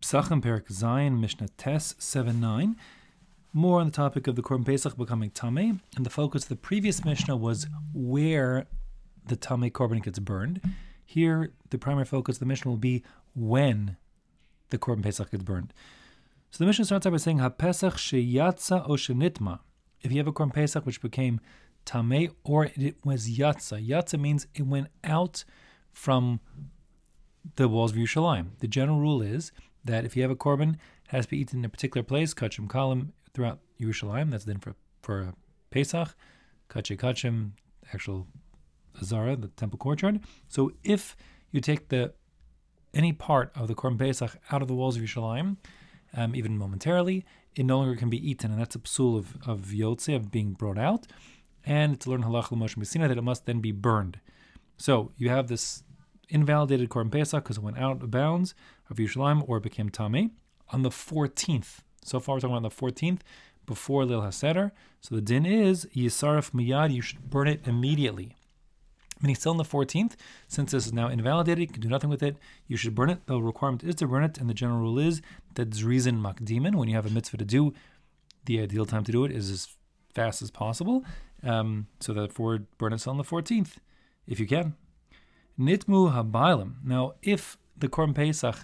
Psachim Perak Zayin Mishnah Tes 7-9. More on the topic of the Korban Pesach becoming Tameh, and the focus of the previous Mishnah was where the Tameh Korban gets burned. Here, the primary focus of the Mishnah will be when the Korban Pesach gets burned. So the Mishnah starts out by saying, HaPesach sheyatza o shenitma. If you have a Korban Pesach which became Tameh or it was Yatza. Yatza means it went out from the walls of Yerushalayim. The general rule is that if you have a Korban, it has to be eaten in a particular place, Kachim Kalim, throughout Yerushalayim. That's then for Pesach, Kachim, actual Azara, the temple courtyard. So if you take any part of the Korban Pesach out of the walls of Yerushalayim, even momentarily, it no longer can be eaten, and that's a psul of Yotze, of being brought out, and it's learned halach l'Moshe Messina that it must then be burned. So you have this invalidated Korban Pesach because it went out of bounds of Yerushalayim or it became Tameh on the 14th. So far we're talking about the 14th before Leil HaSeder. So the din is Yisaref Miyad, you should burn it immediately. Meaning still on the 14th, since this is now invalidated, you can do nothing with it, you should burn it. The requirement is to burn it, and the general rule is that Zrizin Makdimin, when you have a mitzvah to do, the ideal time to do it is as fast as possible. So therefore, burn it on the 14th, if you can. Nitmu haBailim. Now, if the Korban Pesach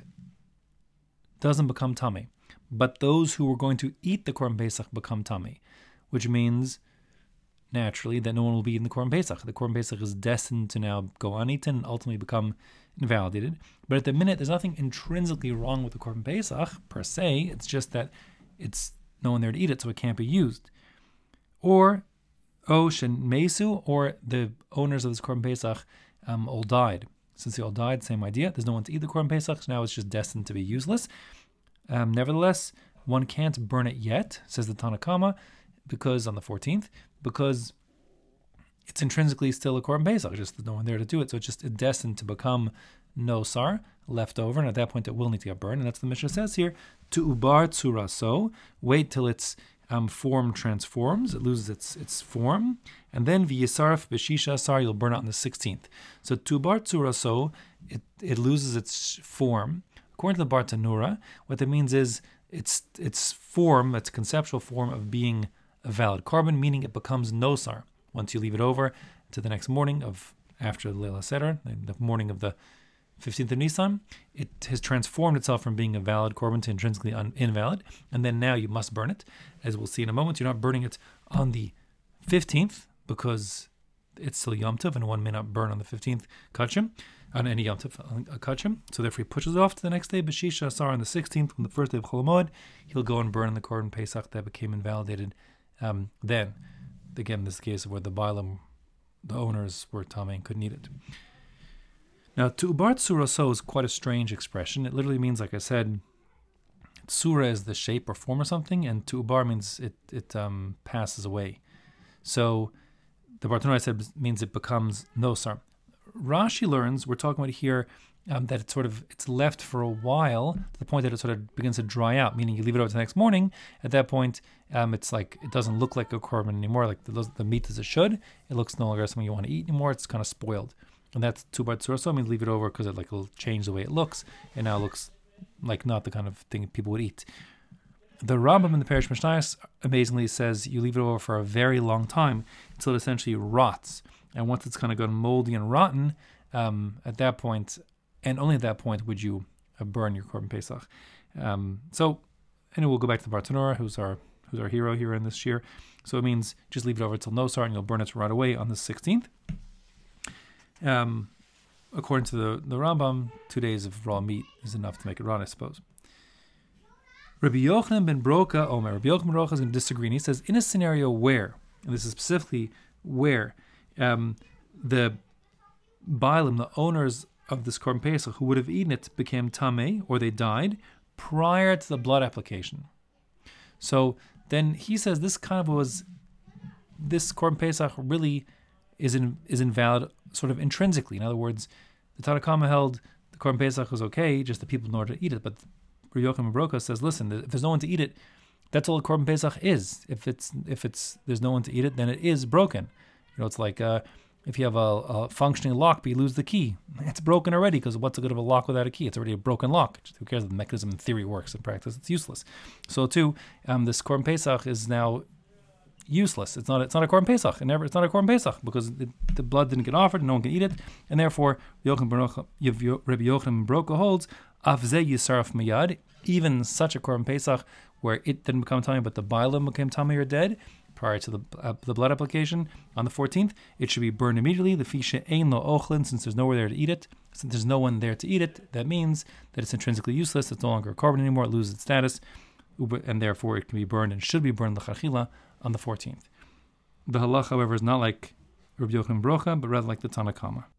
doesn't become Tameh, but those who were going to eat the Korban Pesach become Tameh, which means naturally that no one will be eating the Korban Pesach. The Korban Pesach is destined to now go uneaten and ultimately become invalidated. But at the minute, there's nothing intrinsically wrong with the Korban Pesach per se. It's just that it's no one there to eat it, so it can't be used. Or Shen Mesu, or the owners of this Korban Pesach all died. Since they all died, same idea. There's no one to eat the Korban Pesach, so now it's just destined to be useless. Nevertheless, one can't burn it yet, says the Tanna Kama, because on the 14th, because it's intrinsically still a Korban Pesach, just there's no one there to do it, so it's just destined to become nosar, left over, and at that point it will need to get burned, and that's what the Mishnah says here, to ubar tzuraso, wait till its form transforms, it loses its form, and then v'yisarf b'shisha asar, you'll burn it on the 16th. So to ubar tzuraso, it loses its form. According to the Bartanura, what that means is its form, its conceptual form of being a valid Korban, meaning it becomes nosar. Once you leave it over to the next morning after the Leil HaSeder, the morning of the 15th of Nisan, it has transformed itself from being a valid Korban to intrinsically invalid, and then now you must burn it. As we'll see in a moment, you're not burning it on the 15th because it's still Yom Tov, and one may not burn on the 15th Kachim, on any Yom Tov Kachim. So therefore he pushes it off to the next day, B'shisha Asar, on the 16th, on the first day of Chol Hamoed, he'll go and burn the Korban Pesach that became invalidated then. Again, this is the case of where the Bailim, the owners, were Tameh and couldn't eat it. Now, to ubar tsuraso is quite a strange expression. It literally means, like I said, tsura is the shape or form of something, and to ubar means it passes away. So the Bartanura said means it becomes nosar. Rashi learns, we're talking about here, that it's left for a while to the point that it sort of begins to dry out, meaning you leave it over to the next morning. At that point, it's like it doesn't look like a korban anymore, like the meat as it should. It looks no longer something you want to eat anymore. It's kind of spoiled. And that's tu bar tzuraso, means leave it over because it'll change the way it looks, and now it looks like not the kind of thing people would eat. The Rambam in the Parish Mishnayos amazingly says you leave it over for a very long time until it essentially rots. And once it's kind of gone moldy and rotten, at that point, and only at that point, would you burn your Korban Pesach. So, anyway, we'll go back to the Bartanura, who's our hero here in this year. So it means just leave it over till nosar, and you'll burn it right away on the 16th. According to the Rambam, 2 days of raw meat is enough to make it rot, I suppose. Rabbi Yochanan ben Broka Omer. Rabbi Yochanan ben Broka is going to disagree. And he says, in a scenario where, and this is specifically where, the Bailim, the owners of this Korban Pesach, who would have eaten it, became Tameh, or they died, prior to the blood application. So then he says this Korban Pesach really is invalid sort of intrinsically. In other words, the Tanna Kama held the Korban Pesach was okay, just the people in order to eat it. But Rabbi Yochanan ben Broka says, listen, if there's no one to eat it, that's all the Korban Pesach is. If there's no one to eat it, then it is broken. It's like If you have a functioning lock, but you lose the key, it's broken already, because what's the good of a lock without a key? It's already a broken lock. Who cares if the mechanism in theory works? In practice, it's useless. So too, this Korban Pesach is now useless. It's not a Korban Pesach. It's not a Korban Pesach, because the blood didn't get offered, no one can eat it, and therefore Rabbi Yochanan Broka holds Afzeh Yisaraf Miyad, even such a Korban Pesach where it didn't become tummy, but the bialim became tummy or dead prior to the blood application on the 14th, it should be burned immediately. The fisha ein lo ochlin, since there's nowhere there to eat it. Since there's no one there to eat it, that means that it's intrinsically useless. It's no longer a korban anymore. It loses its status, and therefore it can be burned and should be burned l'chachila on the 14th. The halacha, however, is not like Rabbi Yochanan Brocha, but rather like the Tanna Kama.